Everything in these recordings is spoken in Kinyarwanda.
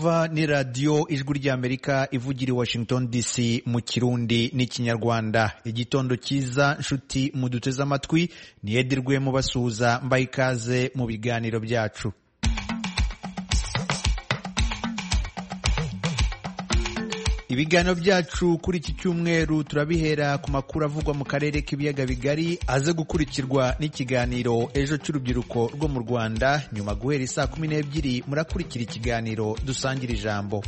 mwumva ni radio Ijwi ry'Amerika ivugira i Washington DC mu Kirundi n'Ikinyarwanda. Igitondo cyiza nshuti muduteze amatwi, ni Edirwe mu basuhuza mbaye ikaze mu biganiro byacu. Ibiganiro byacu kuri iki cyumweru turabihera ku makuru avugwa mu karere k'ibiyaga bigari, aze gukurikirwa n'ikiganiro ejo cy'urubyiruko rwo mu Rwanda. Nyuma guhera saa 12 murakurikira ikiganiro dusangira ijambo.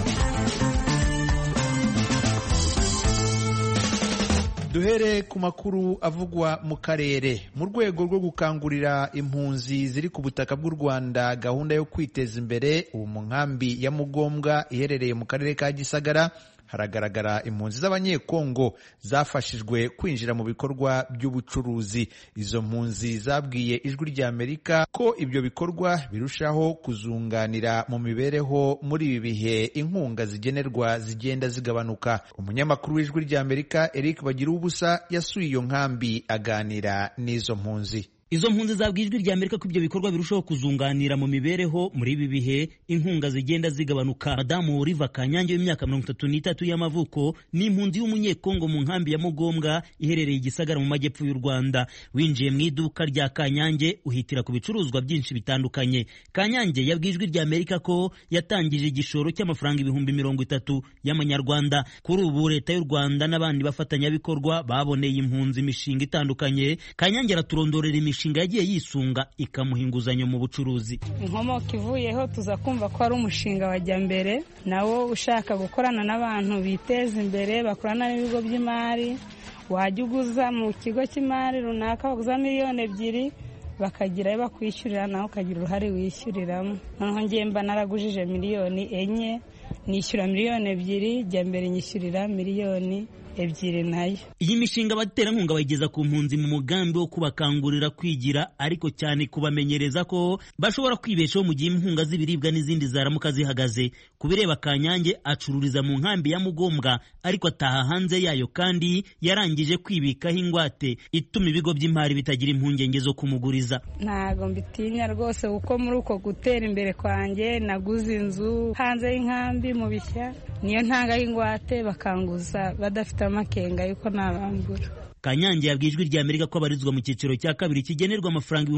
Duhere ku makuru avugwa mu karere. Mu rwego rwo gukangurira impunzi ziri ku butaka bw'u Rwanda gahunda yo kwiteza imbere, ubu mu nkambi ya Mugombwa iherereye mu karere ka Gisagara haragaragara impunzi z'abanyekongo zafashijwe kwinjira mu bikorwa by'ubucuruzi. Izo mpunzi zabwiye Ijwi ry'Amerika ko ibyo bikorwa birushaho kuzunganira mu mibereho muri ibi bihe inkunga zigenerwa zigenda zigabanuka. Umunyamakuru w'Ijwi ry'Amerika Eric Bagiruwubusa yasuye iyo nkambi aganira n'izo mpunzi. Izo mpunzi zabwiye Ijwi ry'Amerika ko ibyo bikorwa birushaho kuzunganira mu mibereho muri ibi bihe inkunga zigenda zigabanuka. Madamu Oliver Kanyange w'imyaka 33 y'amavuko ni impunzi y'umunyekongo mu nkambi ya Mugombwa iherereye i Gisagara mu majyepfo y'u Rwanda. Winjiye mu iduka rya Kanyange uhitira ku bicuruzwa byinshi bitandukanye. Kanyange yabwiye Ijwi ry'Amerika ko yatangije igishoro cy'amafaranga 30,000 y'amanyarwanda. Kuri ubu leta y'u Rwanda n'abandi bafatanyabikorwa baboneye impunzi imishinga itandukanye. Kanyange araturondorera imishinga yagiye yisunga ikamuha inguzanyo mu bucuruzi. Inkomoko ivuyeho tuza kumva ko ari umushinga wajya mbere, nawo ushaka gukorana n'abantu biteza imbere, bakorana n'ibigo by'imari. Wajya uguza mu kigo cy'imari runaka baguza 2,000,000 bakagira bakwishyurira, nawe ukagira uruhare wishyuriramo. Noneho ngiye mba naragujije 4,000,000 nishyura 2,000,000, jya mbere nyishyurira 2,000,000 nayo. Iyi mishinga abaterankunga bayigeza ku mpunzi mu mugambi wo kubakangurira kwigira, ariko cyane kubamenyereza ko bashobora kwibeshaho mu gihe inkunga z'ibiribwa n'izindi zaramuka zihagaze. Kubireba Kanyange acururiza mu nkambi ya Mugombwa ariko ataha hanze yayo, kandi yarangije kwibikaho ingwate ituma ibigo by'imari bitagira impungenge zo kumuguriza. Ntago mbitinya rwose kuko muri uko gutera imbere kwanjye naguze inzu hanze y'inkambi mu Bishya, niyo ntangaho ingwate bakanguza badafite amakenga yuko nabambura. Kanyange yabwiye Ijwi ry'Amerika ko abarizwa mu cyiciro cya kabiri kigenerwa amafaranga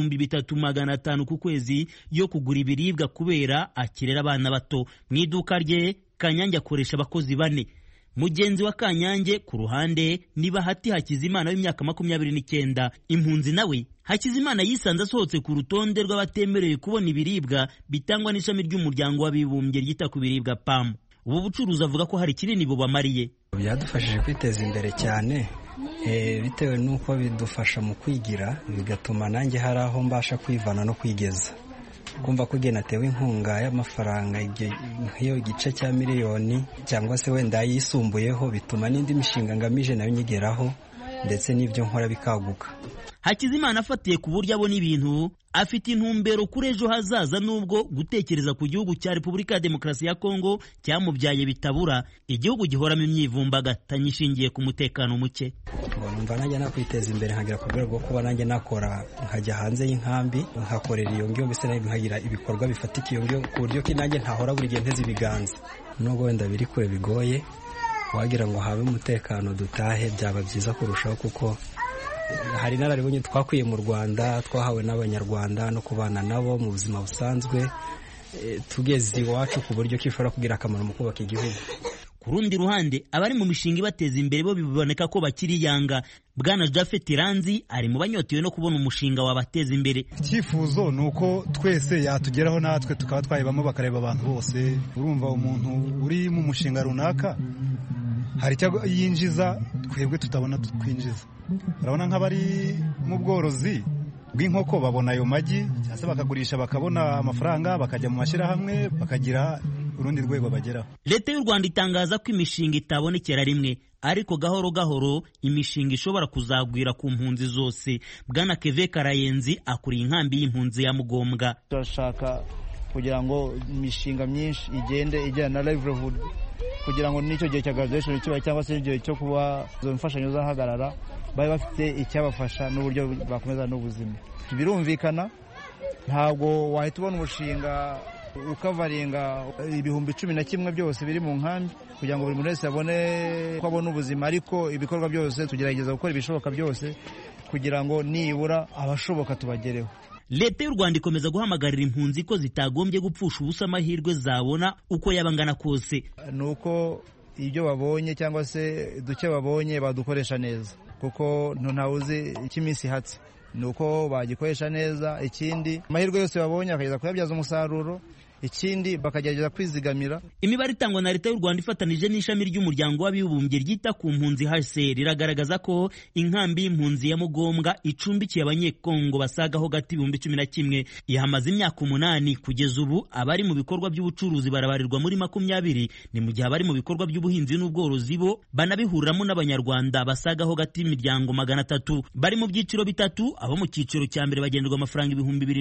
3,500 ku kwezi yo kugura ibiribwa kubera akirera abana bato. Mu iduka rye Kanyange akoresha abakozi 4. Mugenzi wa Kanyange ku ruhande ni Bahati Hakizimana w'imyaka 29. Impunzi nawe Hakizimana yisanze asohotse ku rutonde rw'abatemerewe kubona ibiribwa bitangwa n'ishami ry'umuryango w'abibumbye ryita ku biribwa PAM. Ubu bucuruzi avuga ko hari kinini bubamariye. Byadufashije kwiteza imbere cyane, bitewe n'uko bidufasha mu kwigira, bigatuma nanjye hari aho mbasha kwivana no kwigeza. Kumva ko igihe natewe inkunga y'amafaranga nk'iyo igice cya 1,000,000 cyangwa se wenda yisumbuyeho, bituma n'indi mishinga ngamije nayo nyigeraho ndetse n'ibyo nkora bikaguka. Hakizimana afatiye ku buryo abona ibintu, afite intumbero kuri ejo hazaza, nubwo gutekereza ku gihugu cya Repubulika ya Demokarasi ya Kongo cyamubyaye bitabura. Igihugu gihoramo imyivumbagatanyo ishingiye ku mutekano muke. Numva nanjye nakwiteza imbere nkagera ku rwego rwo kuba nanjye nakora, nkajya hanze y'inkambi nkakorera iyo ngyo, mbese nkagira ibikorwa bifatika iyo ngyo, ku buryo ko nanjye ntahora buri gihe nteze ibiganza. Nubwo wenda biri kure bigoye, wagira ngo habe umutekano dutahe byaba byiza kurushaho, kuko hari nararibonye twakwiye mu Rwanda, twahawe n'abanyarwanda no kubana nabo mu buzima busanzwe, tugeze iwacu ku buryo kishobora kugira akamaro mu kubaka igihugu. Ku rundi ruhande abari mu mishinga ibateza imbere bo biboneka ko bakiri yanga. Bwana Jafet Ranzi ari mu banyotewe no kubona umushinga wabateza imbere. Icyifuzo ni uko twese yatugeraho natwe tukaba twayibamo, bakareba abantu bose. Urumva umuntu uri mu mushinga runaka hari icyo yinjiza twebwe tutabona twinjiza. Urabona nk'abari mu bworozi bw'inkoko babona ayo magi cyangwa bakagurisha bakabona amafaranga, bakajya mu mashyirahamwe bakagira urundi rwego bageraho. Leta y'u Rwanda itangaza ko imishinga itabonekera rimwe, ariko gahoro gahoro imishinga ishobora kuzagwira ku mpunzi zose. Bwana Keve Karayenzi akuriye inkambi y'impunzi ya Mugombwa. Turashaka kugira ngo imishinga myinshi igende ijyana na livelihood, kugira ngo n'icyo gihe cya graduation kiba cyangwa se igihe cyo kuba izo mfashanyo zahagarara bari bafite icyabafasha n'uburyo bakomeza n'ubuzima. Birumvikana ntabwo wahita ubona umushinga ukavaringa ibihumbi 11 byose biri mu nkambi kugira ngo buri muntu wese abone ko abona ubuzima, ariko ibikorwa byose tugerageza gukora ibishoboka byose kugira ngo nibura abashoboka tubagereho. Leta y'u Rwanda ikomeza guhamagarira impunzi ko zitagombye gupfusha ubusa amahirwe zabona uko yabangana kose. Nuko ibyo babonye cyangwa se duke babonye badukoresha neza, kuko ntawuzi icyo iminsi ihatse, nuko bagikoresha neza. Ikindi amahirwe yose babonye akageza kuyabyaza umusaruro, ikindi bakagerageza kwizigamira. Imibare itangwa na Leta y'u Rwanda ifatanije n'ishami ry'umuryango w'abibumbye ryita ku mpunzi HCR iragaragaza ko inkambi y'impunzi ya Mugombwa icumbikiye abanyekongo basagaho gati 11 ihamaze imyaka 8. Kugeza ubu abari mu bikorwa by'ubucuruzi barabarirwa muri 20, ni mu gihe abari mu bikorwa by'ubuhinzi n'ubworozi bo banabihuriramo n'abanyarwanda basagaho gati imiryango 300. Bari mu byiciro bitatu, abo mu cyiciro cya mbere bagenderwa amafaranga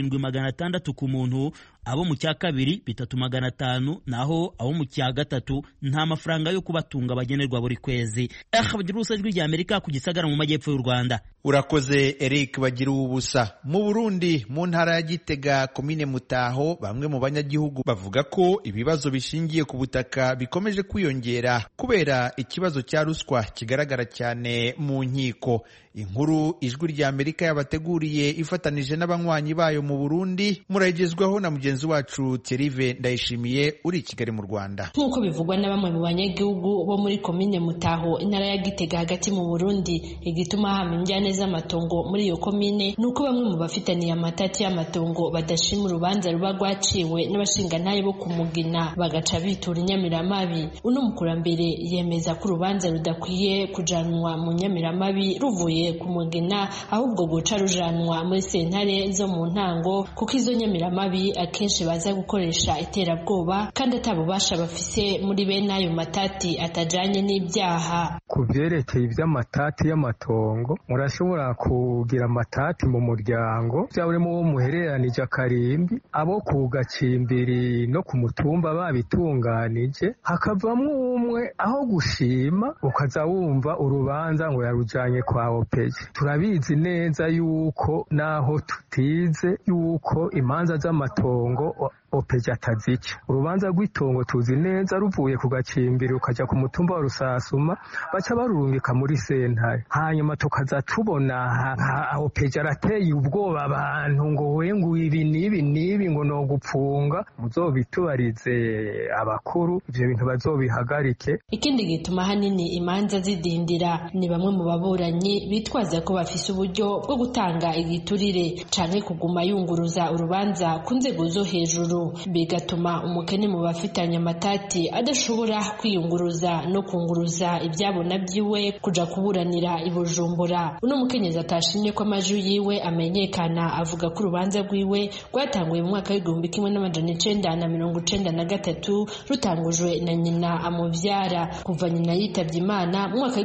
2600 ku muntu, abo mu cya kabiri 3500, naho abo mu cya gatatu nta mafaranga yo kubatunga bagenerwa buri kwezi. Abdirusa ijwi rya Amerika ku Gisagara mu majyepfo y'u Rwanda. Urakoze Eric bagira ubusa. Mu Burundi mu ntara ya Gitega komine Mutaho, bamwe mu banyagihugu bavuga ko ibibazo bishingiye ku butaka bikomeje kwiyongera kubera ikibazo cya ruswa kigaragara cyane mu nkiko. Inkuru ijwi rya Amerika yabateguriye ifatanije n'abanywanyi bayo mu Burundi murayigezwaho na mugenzi wacu Thierry Ndayishimiye uri i Kigali mu Rwanda. Nk'uko bivugwa na bamwe mu banyagihugu bo muri komine Mutaho intara ya Gitega hagati mu Burundi, igituma hama injyane z'amatongo muri iyo komine nuko bamwe mu bafitaniye amatati y'amatongo badashima urubanza ruba rwaciwe n'abashingantahe bo kumugina bagaca bitura inyamiramabi. Uno mukurambere yemeza ko urubanza rudakwiye kujanwa mu nyamiramabi ruvuye kumugina, ahubwo guca rujanwa muri sentare zo mu ntango, kuko izo nyamiramabi akenshi baza gukoresha iterabwoba kandi atabubasha bafise muri bene ayo matati atajanye n'ibyaha. Ku vyerekeye ivy'amatati y'amatongo, murashobora kugira amatati mu muryango vyawurimo wo muhereranije akarimbi, abo ku gacimbiri no ku mutumba babitunganije, hakavamwo umwe aho gushima ukaza wumva urubanza ngo yarujanye kwa opeje. Turabizi neza yuko naho tutize yuko imanza z'amatongo opeje atazica. Urubanza rw'itongo tuzi neza ruvuye ku gacimbiri ukaja ku mutumba wa Rusasuma baca barurungika muri sentare, hanyuma tukaza tubona opeje arateye ubwoba abantu ngo wengu ibi nibi ngo no gupfunga. Muzobitubarize abakuru ivyo bintu bazobihagarike. Ikindi gituma hanini imanza zidindira ni bamwe mu baburanyi bitwaza ko bafise uburyo bwo gutanga igiturire canke kuguma yunguruza urubanza ku nzego zo hejuru, bigatuma umukene mu bafitanye amatati adashobora kwiyunguruza no kunguruza ibyabo nabyiwe kuja kuburanira i Bujumbura. Uno mukenyezi atashimye ko amajwi yiwe amenyekana, avuga ko urubanza rwiwe rwatanguye mu mwaka w'1993 rutangujwe na nyina amuvyara. Kuva nyina yitavye Imana mu mwaka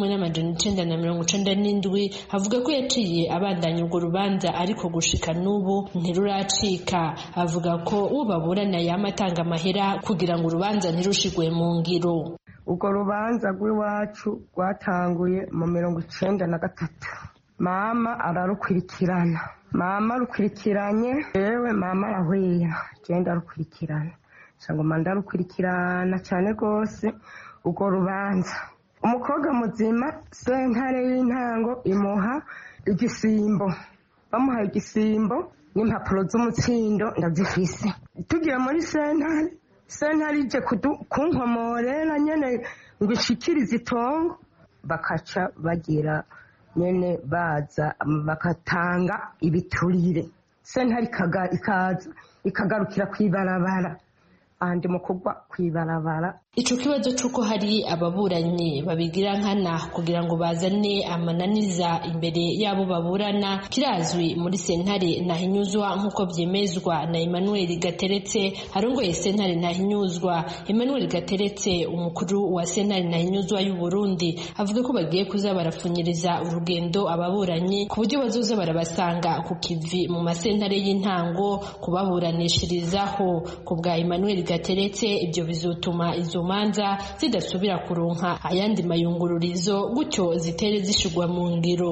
w'1997 avuga ko yaciye abandanya urwo rubanza, ariko gushika n'ubu ntiruracika. Avuga ko uwo baburana yamatanga amahera kugira ngo urubanza ntirushigwe mu ngiro. Urwo rubanza rw'iwacu rwatanguye mu 1993. Mama ararukurikirana. Mama rukurikiranye, yewe mama arahwera, genda rukurikirana. Sangoma ndarukurikirana cyane rwose urwo rubanza. Umukobwa muzima sentare y'intango imuha igisimbo. Bamuhaye igisimbo n'impapuro z'umutsindo ndazifise. Tugiye muri sentare ije kunkomorera nyene ngo ishikirize itongo, bakaca bagira nyene baza bakatanga ibiturire. Sentare ikaza ikagarukira kwibarabara, andi mukugwa kwibarabara. Ico kibazo c'uko hari ababuranyi babigira nkana kugira ngo bazane amananiza imbere yabo baburana kirazwi muri sentare Ntahinyuzwa, nk'uko vyemezwa na Emmanuel Gateretse arongoye sentare Ntahinyuzwa. Emmanuel Gateretse, umukuru wa sentare Ntahinyuzwa y'u Burundi, avuga ko bagiye kuza barapfunyiriza urugendo ababuranyi ku buryo bazoza barabasanga ku kivi mu masentare y'intango kubaburanishirizaho. Ku bwa Emmanuel Gateretse, ibyo bizotuma izo manza zidasubira kuronka ayandi mayungururizo, gutyo zitere zishigwa mu ngiro.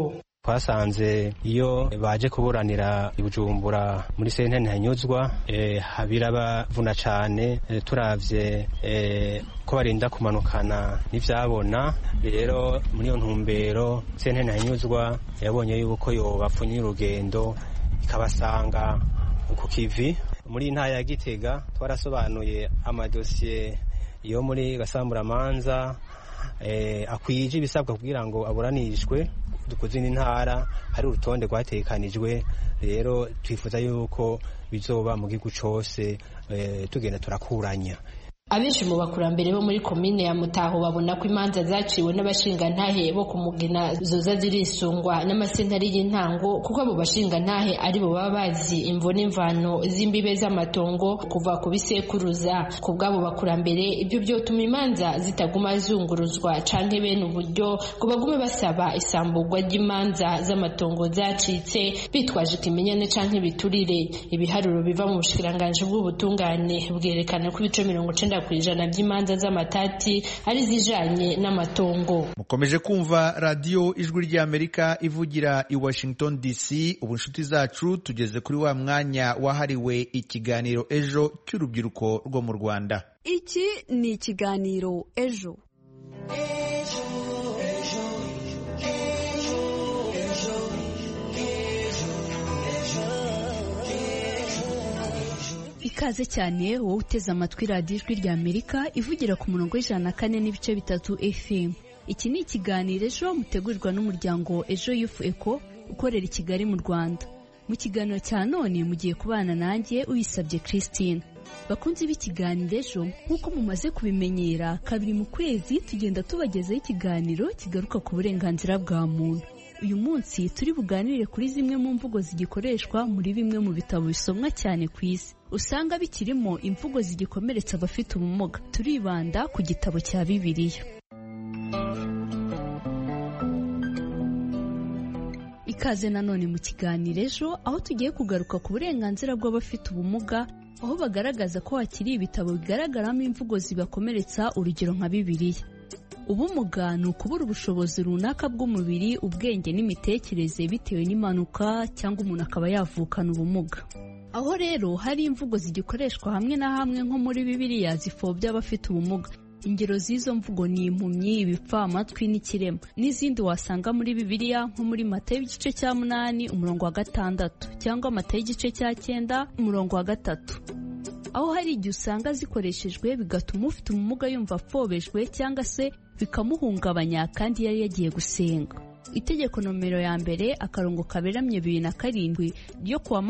twasanze iyo baje kuburanira i Bujumbura muri sentare ntanyuzwa birabavuna cyane turavye ko barinda kumanukana n'ivyabona. Rero muri iyo ntumbero sentare ntanyuzwa yabonye yuko yobapfunya urugendo ikabasanga ku kivi. Muri ntara ya Gitega twarasobanuye amadosiye yo muri Gasamburamanza akwije ibisabwa kugira ngo aburanishwe ku zindi ntara. Hari urutonde rwatekanijwe, rero twifuza yuko bizoba mu gihugu cyose tugenda turakuranya. Abenshi mu bakurambere bo muri komine ya Mutaho babona ko imanza zaciwe n'abashingantahe bo kumugina zoza zirisungwa n'amasentare y'intango, kuko abo bashingantahe ari bo baba bazi imvo n'imvano z'imbibe z'amatongo kuva ku bisekuruza. Ku bw'abo bakurambere ibyo byotuma imanza zitaguma zunguruzwa canke bene uburyo ngo bagume basaba isamburwa ry'imanza z'amatongo zacitse bitwaje ikimenyane canke biturire. Ibiharuro biva mu bushikiranganje bw'ubutungane bwerekana ko ibice 90% by'imanza z'amatati ari zijanye n'amatongo. Mukomeje kumva radio Ijwi ry'Amerika ivugira i Washington DC. Ubu nshuti zacu tugeze kuri wa mwanya wahariwe ikiganiro ejo cy'urubyiruko rwo mu Rwanda. Iki ni ikiganiro ejo. Ikaze cyane wowe uteze amatwi radiyo Ijwi ry'Amerika ivugira ku murongo w'104.3 FM. Iki ni ikiganiro ejo mutegurirwa n'umuryango Ejo Youth Eco ukorera i Kigali mu Rwanda. Mu kiganiro cya none mugiye kubana nanjye uyisabye Christine. Bakunzi b'ikiganiro ejo, nk'uko mumaze kubimenyera, kabiri mu kwezi tugenda tubagezaho ikiganiro kigaruka ku burenganzira bwa muntu. Uyu munsi turi buganire kuri zimwe mu mvugo zigikoreshwa muri bimwe mu bitabo bisomwa cyane ku isi. Usanga bikirimo imvugo zigikomeretsa abafite ubumuga. Turibanda ku gitabo cya Bibiliya. Ikaze nanone mu kiganiro ejo, aho tugiye kugaruka ku burenganzira bw'abafite ubumuga, aho bagaragaza ko hakiri ibitabo bigaragaramo imvugo zibakomeretsa, urugero nka Bibiliya. Ubumuga ni ukubura ubushobozi runaka bw'umubiri, ubwenge n'imitekerereze bitewe n'impanuka cyangwa umuntu akaba yavukana ubumuga. Aho rero hari imvugo zigikoreshwa hamwe na hamwe nko muri Bibiliya zipfobya abafite ubumuga. Ingero z'izo mvugo ni impumyi, ibipfamatwi n'ikirema. N'izindi wasanga muri Bibiliya nko muri Matayo igice cya 8:6 cyangwa Matayo igice cya 9:3. Aho hari igihe usanga zikoreshejwe bigatuma ufite ubumuga yumva apfobejwe cyangwa se bikamuhungabanya kandi yari yagiye gusenga. Itegeko nomero ya mbere akarongo kaberamye 2007 ryo kuwa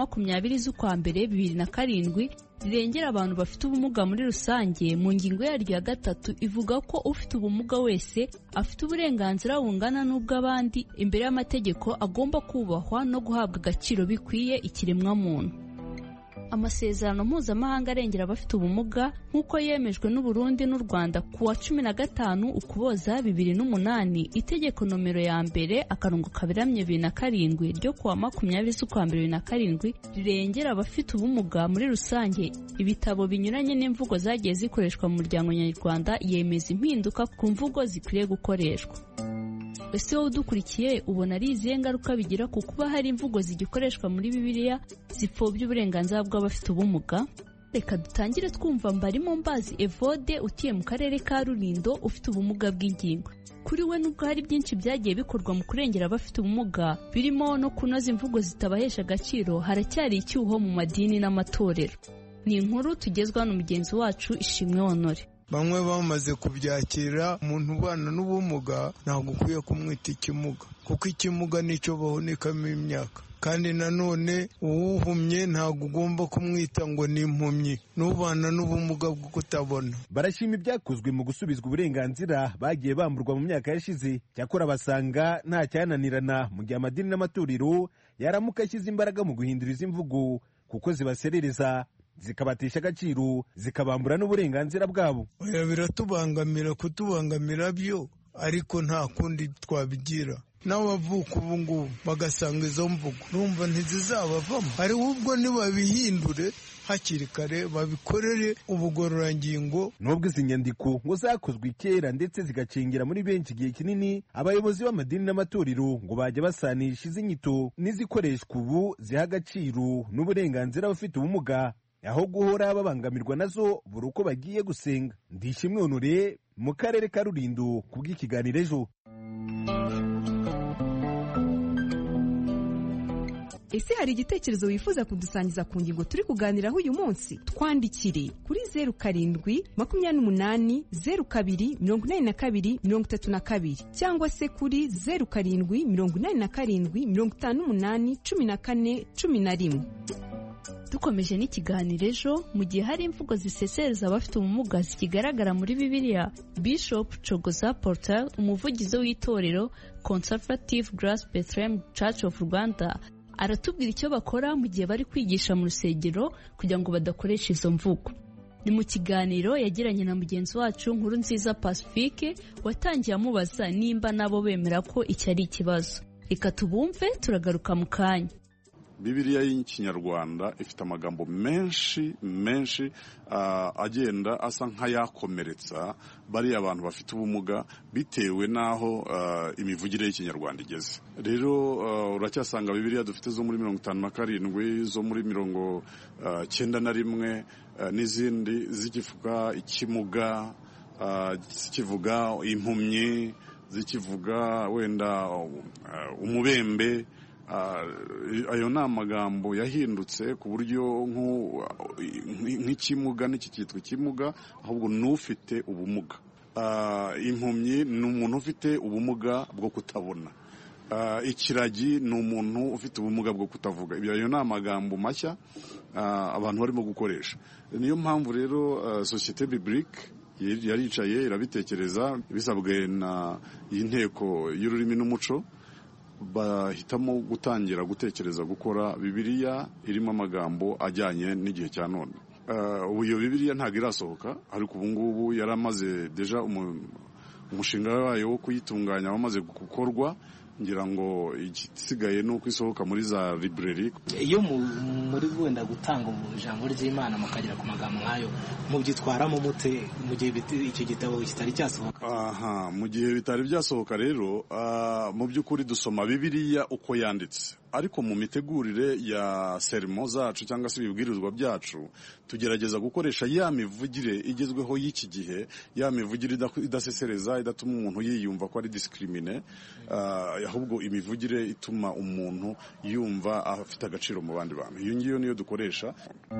20/1/2007 rirengera abantu bafite ubumuga muri rusange. Mu ngingo yaryo ya 3 ivuga ko ufite ubumuga wese afite uburenganzira bungana n'ubw'abandi imbere y'amategeko, agomba kubahwa no guhabwa agaciro bikwiye ikiremwa muntu. Amasezerano mpuzamahanga arengera abafite ubumuga nk'uko yemejwe n'u Burundi n'u Rwanda kuwa 15 Ukuboza 2008, itegeko nomero ya mbere akarongo kaberamye 2007 ryo kuwa 20/1/2007 rirengera abafite ubumuga muri rusange. Ibitabo binyuranye n'imvugo zagiye zikoreshwa mu muryango nyarwanda yemeza impinduka ku mvugo zikwiriye gukoreshwa. Ese wowe udukurikiye ubona ari izihe ngaruka bigira ku kuba hari imvugo zigikoreshwa muri Bibiliya zipfobya uburenganzira bw'abafite ubumuga? Reka dutangire twumva Mbarimo Mbazi Evode utuye mu karere ka Rulindo ufite ubumuga bw'ingingo. Kuri we nubwo hari byinshi byagiye bikorwa mu kurengera abafite ubumuga birimo no kunoza imvugo zitabahesha agaciro, haracyari icyuho mu madini n'amatorero. Ni inkuru tugezwa n'umugenzi wacu Ishimwe Honore. Bamwe bamaze kubyakira, umuntu ubana n'ubumuga ntabwo ukwiye kumwita ikimuga, kuko ikimuga nicyo bahunikamo imyaka. Kandi nanone uwuhumye ntabwo ugomba kumwita ngo ni impumyi, n'ubana n'ubumuga bwo kutabona. Barashima ibyakozwe mu gusubizwa uburenganzira bagiye bamburwa mu myaka yashize, cyakora basanga nta cyananirana mu gihe amadini n'amatorero yaramuka ashyize imbaraga mu guhindura izi mvugo, kuko zibaserereza, zikabatesha agaciro, zikabambura n'uburenganzira bwabo. Biratubangamira, kutubangamira byo, ariko nta kundi twabigira. n'abavuka ubu ngubu bagasanga izo mvugo urumva ntizizabavamo, ariho ubwo nibabihindure hakiri kare babikorere ubugororangingo. Nubwo izi nyandiko ngo zakozwe kera ndetse zigacengira muri benshi igihe kinini, abayobozi b'amadini n'amatorero ngo bajya basanisha izi nyito n'izikoreshwa ubu ziha agaciro n'uburenganzira abafite ubumuga, aho guhora babangamirwa nazo buri uko bagiye gusenga. Ndishimwe Honore mu karere ka Rulindo ku bw'ikiganiro Ejo. Ese hari igitekerezo wifuza kudusangiza ku ngingo turi kuganiraho uyu munsi? Twandikire kuri 0788024232 cyangwa se kuri 0788581411. Dukomeje n'ikiganiro Ejo, mu gihe hari imvugo zisesereza abafite ubumuga zikigaragara muri Bibiliya, Bishop Cogoza Portal, umuvugizi w'itorero Conservative Grace Bethlehem Church of Rwanda, aratubwira icyo bakora mu gihe bari kwigisha mu rusengero kugira ngo badakoresha izo mvugo. Ni mu kiganiro yagiranye na mugenzi wacu Nkurunziza Pacifique, watangiye amubaza nimba nabo bemera ko iki ari ikibazo. Reka tubumve, turagaruka mu kanya. Bibiliya y'ikinyarwanda ifite amagambo menshi agenda asa nk'ayakomeretsa bariya abantu bafite ubumuga bitewe n'aho imivugire y'ikinyarwanda igeze. Rero uracyasanga Bibiliya dufite zo muri 57, zo muri 91 n'izindi zikivuga ikimuga, zikivuga impumyi, zikivuga wenda umubembe. Ayo ni amagambo yahindutse ku buryo nk'ikimuga n'iki cyitwa ikimuga, ahubwo n'ufite ubumuga. Impumyi ni umuntu ufite ubumuga bwo kutabona. Ikiragi ni umuntu ufite ubumuga bwo kutavuga. Ayo ni amagambo mashya abantu barimo gukoresha. Niyo mpamvu rero Société Biblique yaricaye irabitekereza, bisabwe na y'inteko y'ururimi n'umuco, bahitamo gutangira gutekereza gukora Bibiliya irimo amagambo ajyanye n'igihe cya none. Ubu iyo Bibiliya ntabwo irasohoka, ariko ubu ngubu yaramaze deja umushinga wayo wo kuyitunganya wamaze gukorwa, ngira ngo igisigaye nuko isohoka muri za library. Iyo muri wenda gutanga ijambo ry'Imana mukagera ku magambo nkayo, mubyitwaramo mute mu gihe icyo gitabo kitari cyasohoka? Mu gihe bitari byasohoka rero, mu by'ukuri dusoma Bibiliya uko yanditse, ariko mu mitegurire ya sermo zacu cyangwa se ibibwirizwa byacu tugerageza gukoresha ya mivugire igezweho y'iki gihe, ya mivugire idasesereza, idatuma umuntu yiyumva ko ari discrimine, ahubwo imivugire ituma umuntu yumva afite agaciro mu bandi bantu. Iyo ngiyo niyo dukoresha.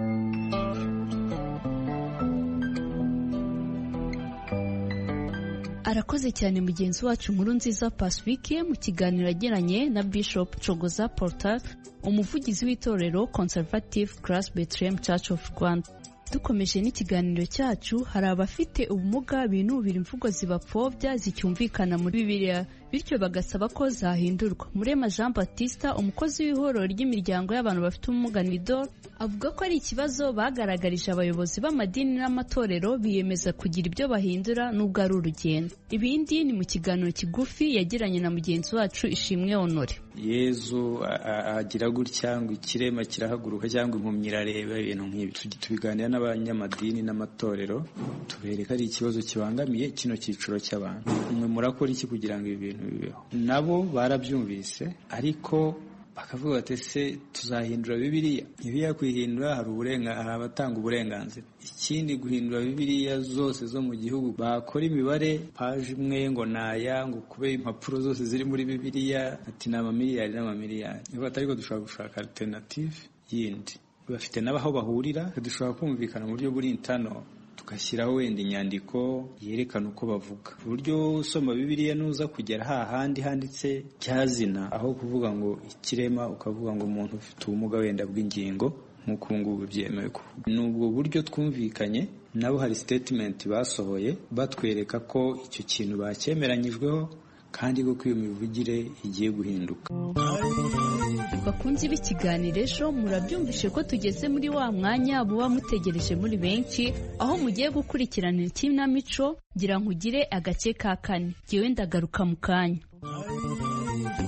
Arakoze cyane mugenzi wacu Nkurunziza Pacifique mu kiganiro yagiranye na Bishop Cogoza Portal, umuvugizi w'itorero Conservative Grace Bethlehem Church of Rwanda. Dukomeje n'ikiganiro cyacu, hari abafite ubumuga binubira imvugo zibapfobya zicyumvikana muri Bibiliya, bityo bagasaba ko zahindurwa. Murema Jean Baptiste, umukozi w'ihororo ry'imiryango y'abantu bafite ubumuga NIDOR, avuga ko ari ikibazo bagaragarije abayobozi b'amadini n'amatorero, biyemeza kugira ibyo bahindura nubwo ari urugendo. Ibindi ni mu kiganiro kigufi yagiranye na mugenzi wacu Ishimwe Honore. Yezu agira gutya ngo ikirema kirahaguruka cyangwa impumyi irareba, ibintu nk'ibi. Tubiganira n'abanyamadini n'amatorero, tubereka ari ikibazo kibangamiye kino cyiciro cy'abantu. Mwe murakora iki kugira ngo ibi bintu bibeho? Nabo barabyumvise, ariko bakavuga ati se tuzahindura Bibiliya. Bibiliya kwihindura hari abatanga uburenganzira. Ikindi guhindura Bibiliya zose zo mu gihugu, bakora imibare paje imwe ngo naya ngo kube impapuro zose ziri muri Bibiliya ati n'amamiliyari n'amamiliyari. Niba atariko dushobora gushaka alternative yindi, bafite n'abaho bahurira, dushobora kumvikana mu buryo buri intano, tugashyiraho wenda inyandiko yerekana uko bavuga, uburyo usoma Bibiliya nuza kugera hahandi handitse cyazina, aho kuvuga ngo ikirema ukavuga ngo umuntu ufite ubumuga wenda bw'ingingo nk'uko ngubu byemewe. N'ubwo buryo twumvikanye nabo, hari statement basohoye batwereka ko icyo kintu bacyemeranyijweho kandi ko iyo mivugire igiye guhinduka. Bakunzi b'ikiganiro Ejo, murabyumvishe ko tugeze muri wa mwanya buba mutegereje muri benshi, aho mugiye gukurikiranira ikinamico ngira nkugire agace ka 4. Jyewe ndagaruka mu kanya.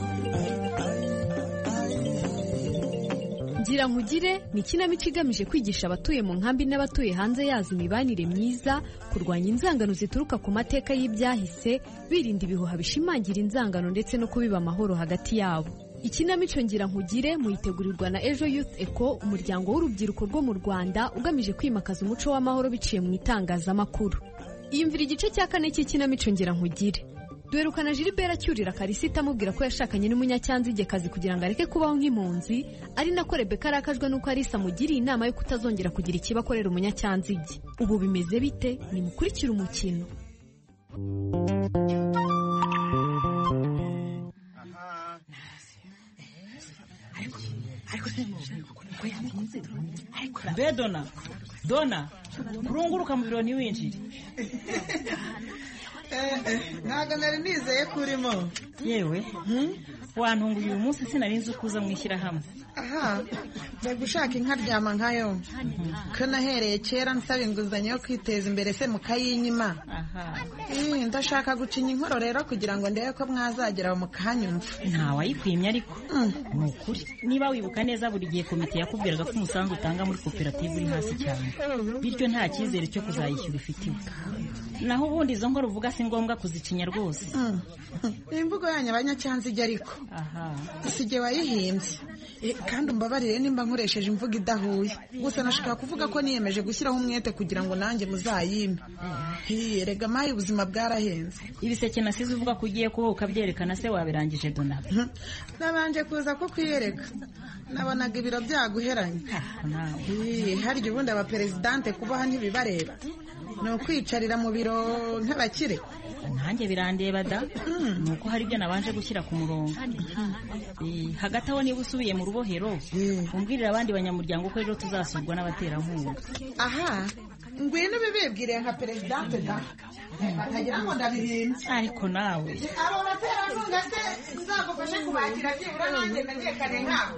Ngira nkugire ni ikinamico igamije kwigisha abatuye mu nkambi n'abatuye hanze yazo imibanire myiza, kurwanya inzangano zituruka ku mateka y'ibyahise, birinda ibihuha bishimangira inzangano ndetse no kubiba amahoro hagati yabo. Ikinamico Ngira nkugire muyitegurirwa na Ejo Youth Eco, umuryango w'urubyiruko rwo mu Rwanda ugamije kwimakaza umuco w'amahoro biciye mu itangazamakuru. Iyumvira igice cya 4 cy'ikinamico Ngira nkugire. Duherukana Gilbert acyurira Karisita amubwira ko yashakanye n'umunyacyanzigekazi kugira ngo areke kubaho nk'impunzi, ari nako Rebeka arakajwe n'uko Alisa amugiriye inama yo kutazongera kugira ikibakorera umunyacyanzige. Ubu bimeze bite? Nimukurikire umukino. Mbe Dona kurunguruka mu biro ntiwinjire. Ntabwo nari nizeye ko urimo. Yewe wantunguye uyu munsi sinari nzi uko uza mwishyira hamwe. Aha, mbega ushaka inka ryama nkayo. Ko nahereye kera nsaba inguzanyo yo kwiteza imbere se mukayinyima. Ndashaka gucinya inkoro rero kugira ngo ndebe ko mwazagera mukanyumva. Nta wayikwimye ariko ni ukuri. Niba wibuka neza buri gihe komite yakubwiraga ko umusanzu utanga muri koperative uri hasi cyane, bityo nta cyizere cyo kuzayishyura ufitiwe. Naho ubundi izo nkoro uvuga si ngombwa kuzicinya rwose. Imvugo yanyu abanyacyanzige ariko sijye wayihimbye, kandi umbabarire nimba nkoresheje imvugo idahuye. Gusa nashaka kuvuga ko niyemeje gushyiraho umwete kugira ngo nanjye muzayime. Rega mayi ubuzima bwarahenze. Ibiseke nasize uvuga ko ugiye kuhoka byerekana se wabirangije Dona? Nabanje kuza ko kwiyereka, nabonaga ibiro byaguheranye. Harya ubundi abaperezidante kubaha ntibibareba, ni ukwicarira mu biro nk'abakire. Nanjye birandeba da, nuko hari ibyo nabanje gushyira ku murongo. Hagati aho niba usubiye mu rubohero umbwirira abandi banyamuryango ko ejo tuzasurwa n'abaterankunga. Aha, ngwino bibibwiriye nka perezidante da, batagira ngo ndabihimbye. Ariko nawe abo baterankunga se uzagufashe kubakira byibura nanjye menyekane nkabo.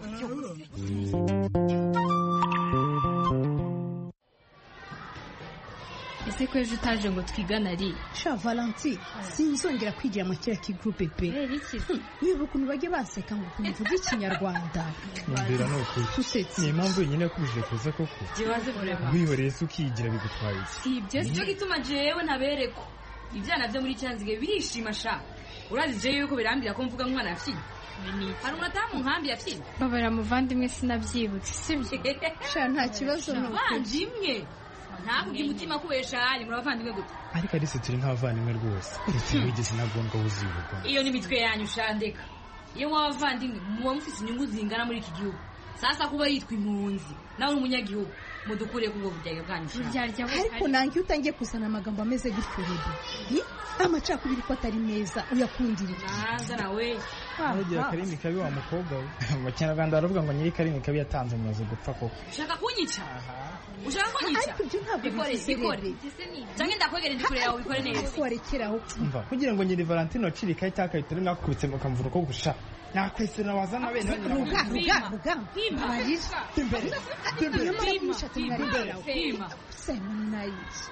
Ese ko ejo utaje ngo twigane ari sha Valentine, sinzongera kwigira mu kira kigroupe pe. Wibuka ukuntu bajye baseka ngo kumvuga ikinyarwanda. Mbera no kuri. Ni impamvu nyine kubije kuza koko. Jiwaze bureba. Wihoreye se ukigira bigutwaye. Si ibyo cyo gituma jewe ntabereko. Ibyana byo muri cyanzige birishima sha. Urazi je yuko birambira ko mvuga umwana yafyiye. Hari umutamu nkambi yafyiye. Babara muvandimwe sinabyibutse sibyo. Sha nta kibazo no. Bandimwe. Ntabwo umutima kubesha ari muri abavandimwe gute. Ariko ari se turi nk'abavandimwe rwose. Ese wigeze nagonga wuzibuka. Iyo ni mitwe yanyu shandeka. Iyo mwabavandimwe muba mufite inyungu zingana muri iki gihugu. Sasa kuba yitwa impunzi nawe umunyagihugu mudukure kubwo bujyayo bwanyu. Ariko nange utangiye kuzana amagambo ameze gutyo rero. Amacakubiri ko atari meza uyakundira. Naza nawe. Ugira Karimi kabi wa mukobwa we. Mu Kinyarwanda baravuga ngo nyiri Karimi kabi yatanze umuzi gupfa koko. Ushaka kunyica? Ushaka kunyica? Bikore. Cyangwa ndakwegera ndi kure yawe bikore neza. Warekeraho. Umva kugira ngo nyiri Valentino cirika itaka itari mwakubitse mukamvura ko gusha. Nakwesera wazana bene ruga. Abarisha. Imbere. Pima. Seminayizi.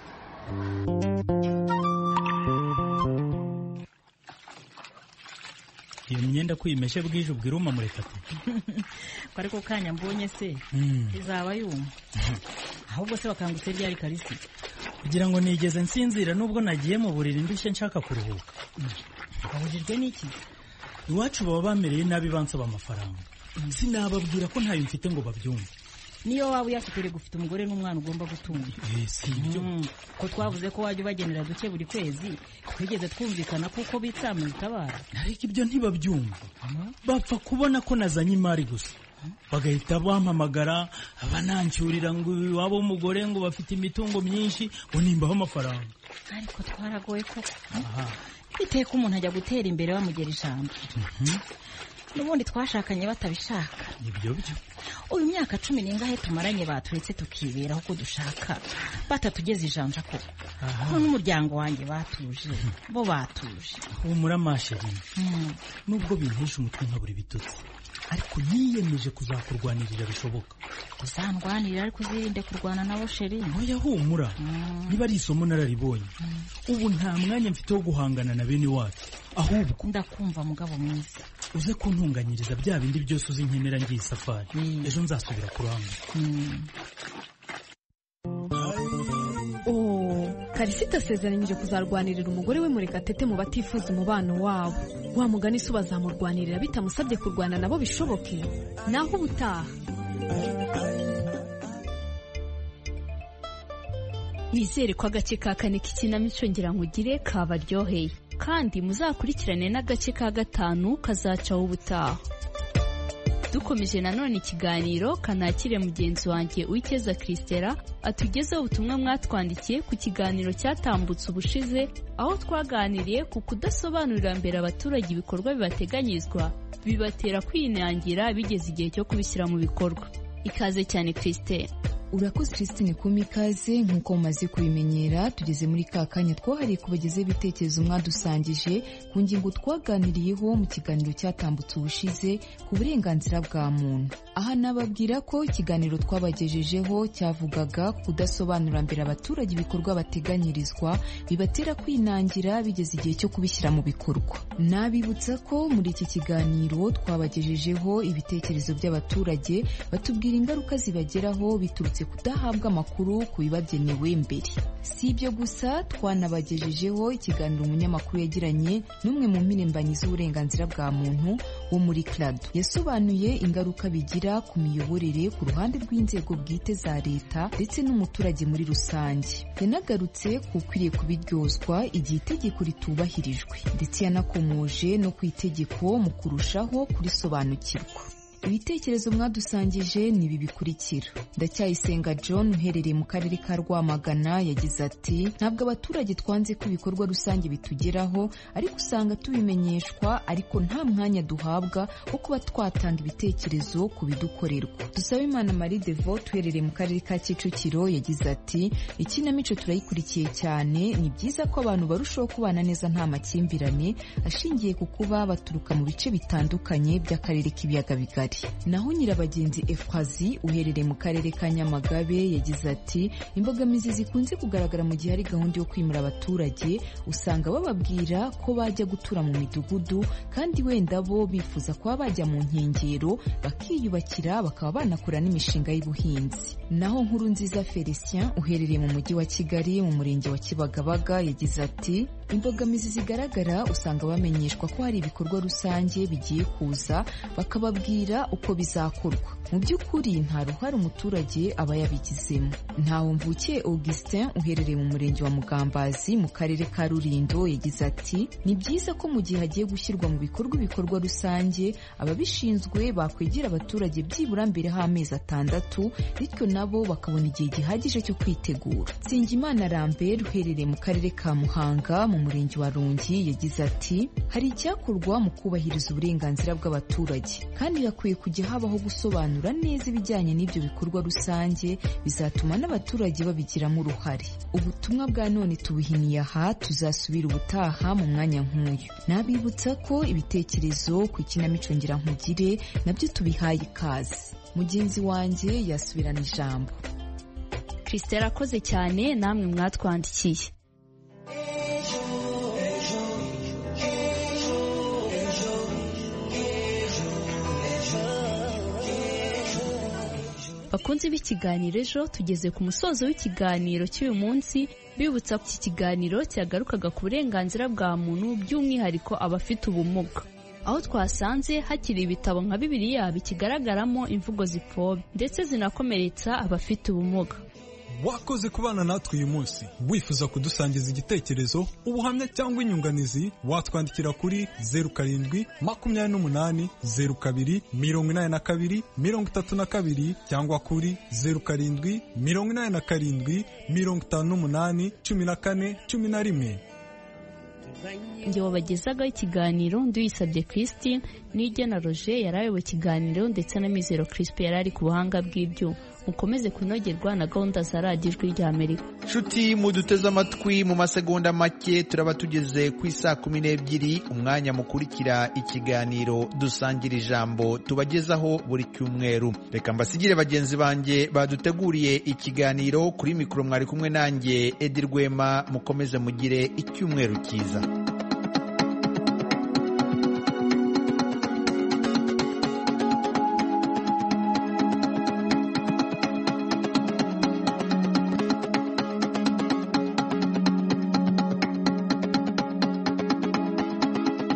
Iyo myenda kwimeshe bwije ubwiruma murekate. Ariko kanya mbonye se izaba yuma. Ahubwo se bakangutse ryari Karisi. Kugira ngo nigeze nsinzira nubwo nagiye mu buriri ndushye nshaka kuruhuka. Abujijwe n'iki? Iwacu baba bamereye nabi bansaba amafaranga. Sinababwira ko ntayo mfite ngo babyumve. Niyo waba uyafite gufite umugore n'umwana ugomba gutunga. Si ibyo. Ko twavuze ko wajya ubagenera duke buri kwezi, twigeze twumvikana kuko bitsamuye itabara. Ariko ibyo ntibabyumva. Bapfa kubona ko nazanye imari gusa. Bagahita bampamagara abanancyurira ngo iwabo w'umugore ngo bafite imitungo myinshi ngo nimbaho amafaranga. Ariko twaragoye koko. Biteye ko umuntu ajya gutera imbere bamugera ijambo. Nubundi twashakanye batabishaka. Nibyo byo. Uyu myaka 10 n'ingahe tumaranye baturetse tukibera uko dushaka. Batatugeze ijanja ko. Ko n'umuryango wanjye batuje. Bo batuje. Humura masheri. Nubwo bintisha umutwe nkaburi bitutse. Ariko niyemeje kuzakurwanirira bishoboka. Uzandwanirira ariko uzirinde kurwana nabo sheri. Oya humura. Niba ari isomo nararibonye. Ubu nta mwanya mfite wo guhangana na bene wacu. Ahubwo ndakumva mugabo mwiza. uze kuntunganyiriza bya bindi byose uzi nkenera ngiye safari. Ejo nzasubira kuranga. Karisita asezeranyije kuzarwanirira umugore we Murekatete mu batifuza umubano wabo. Wa mugani se bazamurwanirira bitamusabye kurwana nabo bishoboke. Naho ubutaha. Nizere ko agace ka kane k'ikinamico ngira nkugire kabaryoheye, kandi muzakurikirane n'agace ka 5 kazacaho ubutaha. Dukomeje nanone ikiganiro kanakire mugenzi wanjye Uwikeza Christela atugezeho ubutumwa mwatwandikiye ku kiganiro cyatambutse ubushize, aho twaganiriye ku kudasobanurira mbere abaturage ibikorwa bibateganyirizwa bibatera kwinangira bigeze igihe cyo kubishyira mu bikorwa. Ikaze cyane Christela. Urakoze Christine kuma ikaze. Nk'uko mumaze kubimenyera, tugeze muri ka kanya twahariye kubagezaho ibitekerezo mwadusangije ku ngingo twaganiriyeho mu kiganiro cyatambutse ubushize ku burenganzira bwa muntu. Aha nababwira ko ikiganiro twabagejejeho cyavugaga kudasobanura mbere abaturage ibikorwa bateganyirizwa bibatera kwinangira bigeze igihe cyo kubishyira mu bikorwa. Nabibutsa ko muri iki kiganiro twabagejejeho ibitekerezo by'abaturage batubwira ingaruka zibageraho biturutse kudahabwa amakuru ku bibagenewe mbere. Si ibyo gusa, twanabagejejeho ikiganiro umunyamakuru yagiranye n'umwe mu mpirimbanyi z'uburenganzira bwa muntu wo muri CRADO. Yasobanuye ingaruka bigira ku miyoborere ku ruhande rw'inzego bwite za leta ndetse n'umuturage muri rusange. Yanagarutse ku ukwiriye kubiryozwa igihe itegeko ritubahirijwe, ndetse yanakomoje no ku itegeko mu kurushaho kurisobanukirwa. Ibitekerezo mwadusangije ni ibi bikurikira. Ndacyayisenga John uherereye mu karere ka Rwamagana yagize ati ntabwo abaturage twanze ko ibikorwa rusange bitugeraho, ariko usanga tubimenyeshwa ariko nta mwanya duhabwa wo kuba twatanga ibitekerezo ku bidukorerwa. Dusabimana Marie Devote uherereye mu karere ka Kicukiro yagize ati ikinamico turayikurikiye cyane, ni byiza ko abantu barushaho kubana neza nta makimbirane ashingiye ku kuba baturuka mu bice bitandukanye by'akarere k'ibiyaga bigari. Naho Nyirabagenzi Efrazi uherereye mu karere ka Nyamagabe yagize ati imbogamizi zikunze kugaragara mu gihe hari gahunda yo kwimura abaturage, usanga bababwira ko bajya gutura mu midugudu kandi wenda bo bifuza kuba bajya mu nkengero bakiyubakira bakaba banakora n'imishinga y'ubuhinzi. Naho Nkurunziza Felicien uherereye mu mujyi wa Kigali mu murenge wa Kibagabaga yagize ati imbogamizi zigaragara usanga bamenyeshwa ko hari ibikorwa rusange bigiye kuza bakababwira uko bizakorwa. Mu by'ukuri nta ruhare umuturage aba yabigizemo. Ntaho Mvukiye Augustin uherereye mu murenge wa Mugambazi mu karere ka Rulindo yagize ati ni byiza ko mu gihe hagiye gushyirwa mu bikorwa ibikorwa rusange ababishinzwe bakwegera abaturage byibura mbere h'amezi 6, bityo nabo bakabona igihe gihagije cyo kwitegura. Nsengimana Lambert uherereye mu karere ka Muhanga mu murenge wa Rungi yagize ati hari icyakorwa mu kubahiriza uburenganzira bw'abaturage, kandi hakwiye kujya habaho gusobanura neza ibijyanye n'ibyo bikorwa rusange, bizatuma n'abaturage babigiramo uruhare. Ubutumwa bwa none tubuhiniye aha, tuzasubira ubutaha mu mwanya nk'uyu. Nabibutsa ko ibitekerezo ku ikinamico ngira nkugire nabyo tubihaye ikaze. Mugenzi wanjye yasubirana ijambo. Christela akoze cyane, namwe mwatwandikiye. Bakunzi b'ikiganiro ejo, tugeze ku musozo w'ikiganiro cy'uyu munsi, bibutsa ko iki kiganiro cyagarukaga ku burenganzira bwa muntu by'umwihariko abafite ubumuga, aho twasanze hakiri ibitabo nka Bibiliya bikigaragaramo imvugo zipfobya ndetse zinakomeretsa abafite ubumuga. Wakoze kubana natwe uyu munsi. Wifuza kudusangiza igitekerezo, ubuhamya cyangwa inyunganizi, watwandikira kuri 0728028232 cyangwa kuri 0787581411. Njye wabagezagaho ikiganiro Nduyisabye Christine, Nigena Roger yarayoboye ikiganiro ndetse na Mizero Crispin yarari ku buhanga bw'ibyo. Mukomeze kunogerwa na gahunda za Radio Ijwi ry'Amerika. Nshuti muduteze amatwi, mu masegonda make turaba tugeze ku 12:00, umwanya mukurikira ikiganiro dusangira ijambo tubagezaho buri cyumweru. Reka mbasigire bagenzi banjye baduteguriye ikiganiro. Kuri mikoro mwari kumwe nanjye Edi Rwema. Mukomeze mugire icyumweru cyiza.